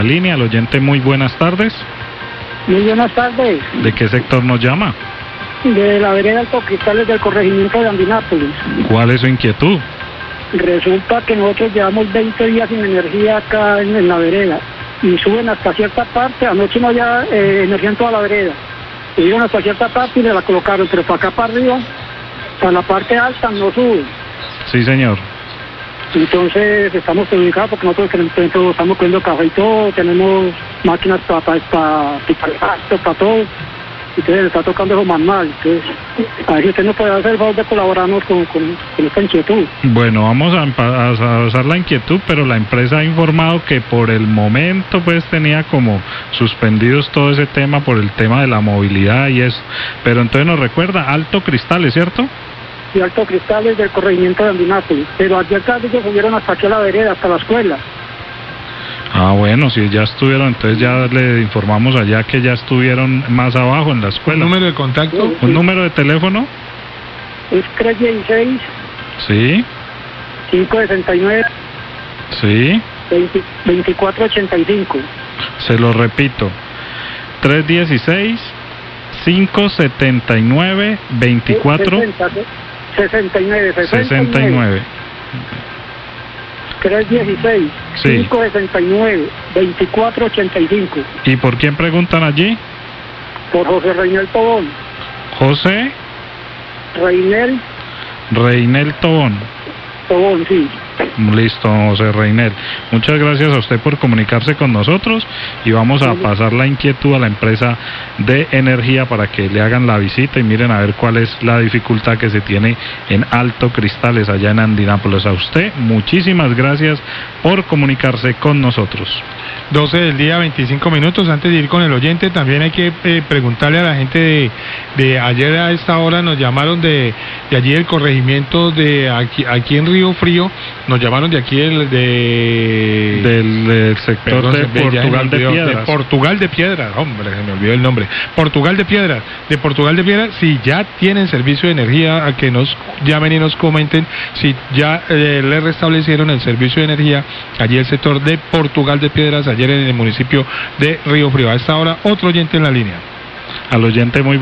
Línea, al oyente, muy buenas tardes. Muy buenas tardes. ¿De qué sector nos llama? De la vereda Alto Cristales del corregimiento de Andinápolis. ¿Cuál es su inquietud? Resulta que nosotros llevamos 20 días sin energía acá en la vereda y suben hasta cierta parte. Anoche no había energía en toda la vereda. Subieron hasta cierta parte y le la colocaron, pero para acá para arriba, para la parte alta no sube. Sí, señor. Entonces estamos perjudicados porque nosotros estamos cogiendo café y todo, tenemos máquinas para picar pasto, para todo. Entonces le está tocando eso más mal. Entonces, a ver si usted nos puede hacer el favor de colaborarnos con esta inquietud. Bueno, vamos a usar la inquietud, pero la empresa ha informado que por el momento pues tenía como suspendidos todo ese tema por el tema de la movilidad y eso. Pero entonces nos recuerda, Alto Cristales, ¿cierto? Y Alto Cristales del corregimiento de Andinápolis. Pero ayer tarde ellos subieron hasta aquí a la vereda, hasta la escuela. Ah, bueno, si ya estuvieron, entonces ya le informamos allá que ya estuvieron más abajo en la escuela. ¿Un número de contacto? Sí. ¿Un número de teléfono? Es 316 Sí, 569 sí. 2485. Se lo repito. 316 579 24 69. 316 Sí. 569 2485. ¿Y por quién preguntan allí? Por José Reinel Tobón. José Reinel Tobón. Tobón, sí. Listo, José Reinel. Muchas gracias a usted por comunicarse con nosotros y vamos a pasar la inquietud a la empresa de energía para que le hagan la visita y miren a ver cuál es la dificultad que se tiene en Alto Cristales, allá en Andinápolis. A usted, muchísimas gracias por comunicarse con nosotros. 12 del día, 25 minutos. Antes de ir con el oyente, también hay que preguntarle a la gente de ayer a esta hora. Nos llamaron de allí el corregimiento de aquí en Río Frío. Nos llamaron de aquí del sector de Portugal de Piedras. De Portugal de Piedras, hombre, se me olvidó el nombre. Portugal de Piedras. De Portugal de Piedras, si ya tienen servicio de energía, a que nos llamen y nos comenten si ya le restablecieron el servicio de energía allí el sector de Portugal de Piedras, ayer en el municipio de Río Frío. A esta hora, otro oyente en la línea. Al oyente, muy